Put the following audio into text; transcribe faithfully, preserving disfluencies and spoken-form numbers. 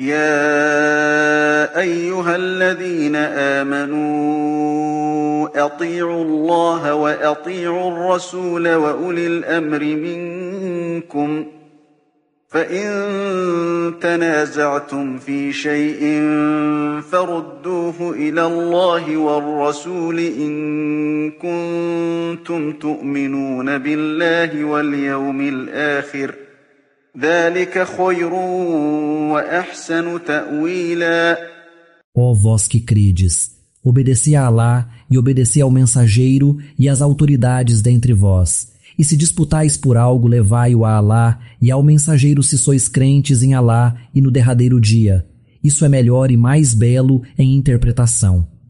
يا أيها الذين آمنوا أطيعوا الله وأطيعوا الرسول وأولي الأمر منكم فإن تنازعتم في شيء فردوه إلى الله والرسول إن كنتم تؤمنون بالله واليوم الآخر ذلك خير وأحسن تأويلا. Ó vós que credes, obedeci a Alá e obedeci ao mensageiro e às autoridades dentre vós. E se disputais por algo, levai-o a Alá e ao mensageiro se sois crentes em Alá e no derradeiro dia. Isso é melhor e mais belo em interpretação.